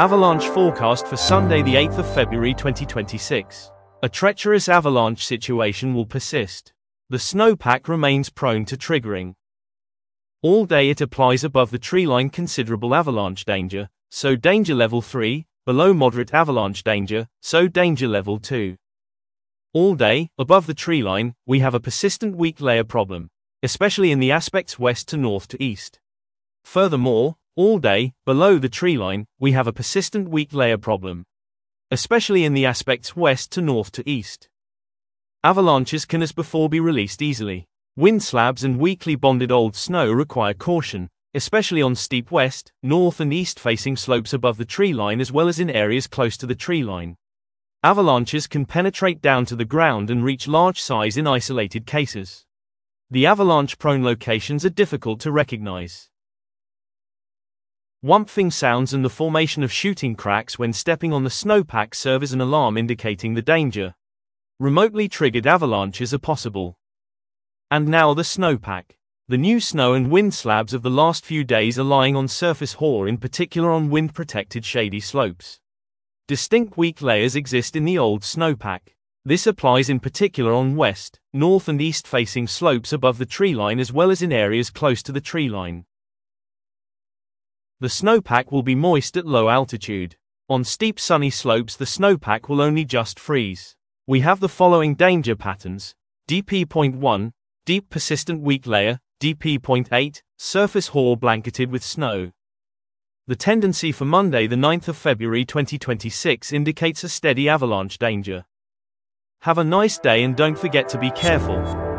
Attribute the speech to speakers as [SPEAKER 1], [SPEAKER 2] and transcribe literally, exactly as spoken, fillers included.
[SPEAKER 1] Avalanche forecast for Sunday the eighth of February twenty twenty-six. A treacherous avalanche situation will persist. The snowpack remains prone to triggering. All day it applies above the treeline considerable avalanche danger, so danger level three, below moderate avalanche danger, so danger level two. All day, above the treeline, we have a persistent weak layer problem, especially in the aspects west to north to east. Furthermore, all day, below the treeline, we have a persistent weak layer problem, especially in the aspects west to north to east. Avalanches can as before be released easily. Wind slabs and weakly bonded old snow require caution, especially on steep west, north and east facing slopes above the treeline as well as in areas close to the treeline. Avalanches can penetrate down to the ground and reach large size in isolated cases. The avalanche-prone locations are difficult to recognize. Whumping sounds and the formation of shooting cracks when stepping on the snowpack serve as an alarm indicating the danger. Remotely triggered avalanches are possible. And now the snowpack. The new snow and wind slabs of the last few days are lying on surface hoar, in particular on wind-protected shady slopes. Distinct weak layers exist in the old snowpack. This applies in particular on west, north and east facing slopes above the treeline as well as in areas close to the treeline. The snowpack will be moist at low altitude. On steep sunny slopes the snowpack will only just freeze. We have the following danger patterns: D P zero point one, deep persistent weak layer, D P zero point eight, surface hoar blanketed with snow. The tendency for Monday the ninth of February twenty twenty-six indicates a steady avalanche danger. Have a nice day and don't forget to be careful.